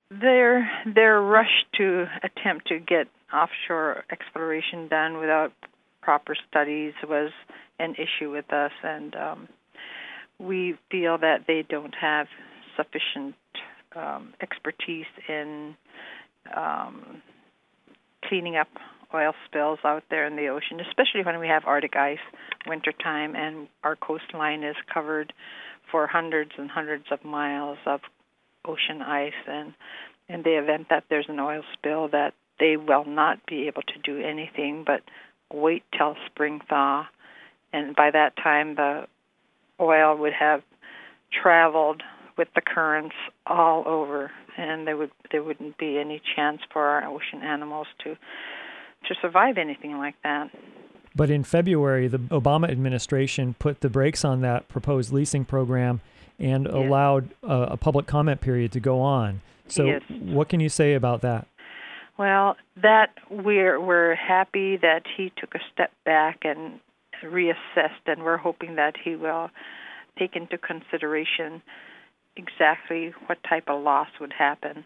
Their rush to attempt to get offshore exploration done without proper studies was an issue with us, and we feel that they don't have sufficient expertise in cleaning up oil spills out there in the ocean, especially when we have Arctic ice wintertime and our coastline is covered for hundreds and hundreds of miles of ocean ice, and in the event that there's an oil spill, that they will not be able to do anything but wait till spring thaw, and by that time the oil would have traveled with the currents all over, and there wouldn't be any chance for our ocean animals to survive anything like that. But in February, the Obama administration put the brakes on that proposed leasing program and allowed a public comment period to go on. So what can you say about that? Well, that we're happy that he took a step back and reassessed, and we're hoping that he will take into consideration exactly what type of loss would happen.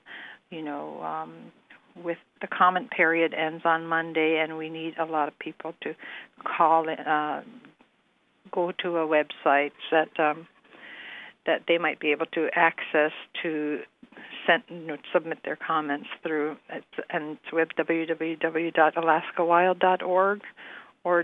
With the comment period ends on Monday, and we need a lot of people to call, go to a website that they might be able to access to submit their comments through, and it's with www.alaskawild.org or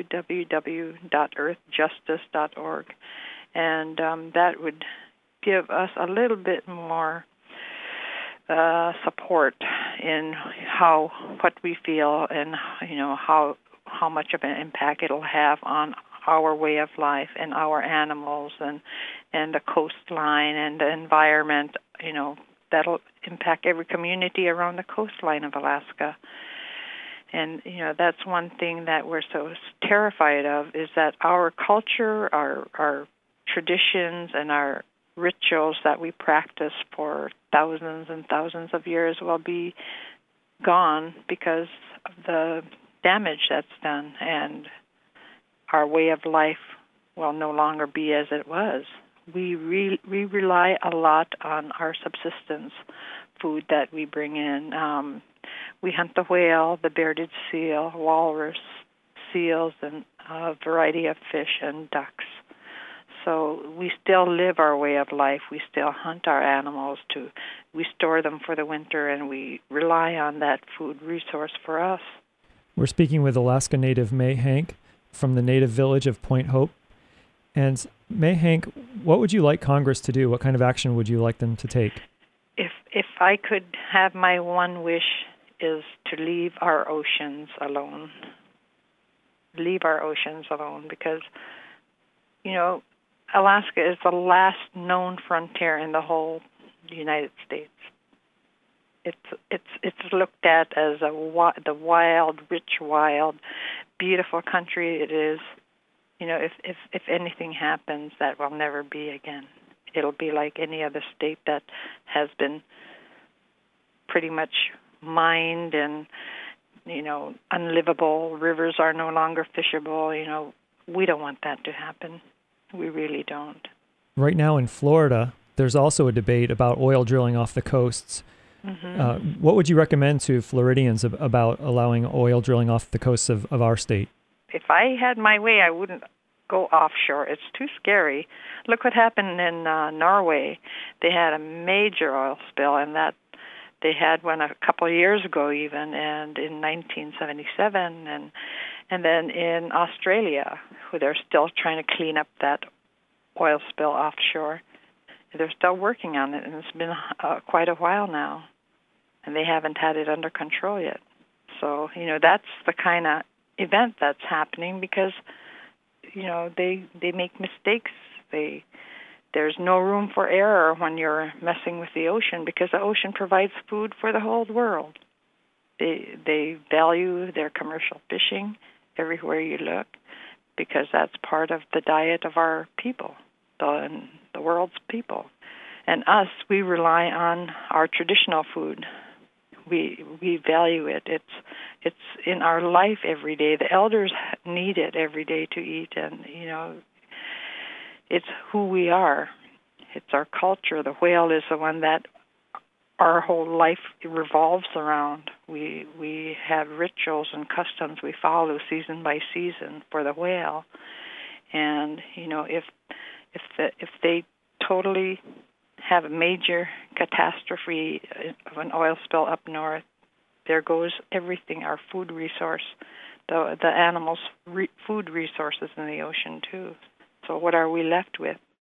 www.earthjustice.org, and that would give us a little bit more support in what we feel, and how much of an impact it'll have on our way of life and our animals and the coastline and the environment. That'll impact every community around the coastline of Alaska. And that's one thing that we're so terrified of, is that our culture, our traditions, and our rituals that we practice for thousands and thousands of years will be gone because of the damage that's done, and our way of life will no longer be as it was. We rely a lot on our subsistence food that we bring in. We hunt the whale, the bearded seal, walrus, seals, and a variety of fish and ducks. So we still live our way of life. We still hunt our animals. We store them for the winter, and we rely on that food resource for us. We're speaking with Alaska Native May Hank from the native village of Point Hope. And May Hank, what would you like Congress to do? What kind of action would you like them to take? If I could have my one wish, is to leave our oceans alone. Leave our oceans alone, because Alaska is the last known frontier in the whole United States. It's looked at as the wild, rich, wild, beautiful country it is. If anything happens, that will never be again. It'll be like any other state that has been pretty much mined and unlivable. Rivers are no longer fishable. We don't want that to happen. We really don't. Right now in Florida, there's also a debate about oil drilling off the coasts. Mm-hmm. What would you recommend to Floridians about allowing oil drilling off the coasts of our state? If I had my way, I wouldn't go offshore. It's too scary. Look what happened in Norway. They had a major oil spill, and that they had one a couple of years ago even, and in 1977, and then in Australia, where they're still trying to clean up that oil spill offshore. They're still working on it, and it's been quite a while now, and they haven't had it under control yet. So, that's the kind of event that's happening because, they make mistakes. There's no room for error when you're messing with the ocean, because the ocean provides food for the whole world. They value their commercial fishing everywhere you look, because that's part of the diet of our people, the world's people. And us, we rely on our traditional food. We value it. It's in our life every day. The elders need it every day to eat, and it's who we are. It's our culture. The whale is the one that our whole life revolves around. We have rituals and customs we follow season by season for the whale, and if they totally have a major catastrophe of an oil spill up north, there goes everything, our food resource, the animals' food resources in the ocean too. So what are we left with?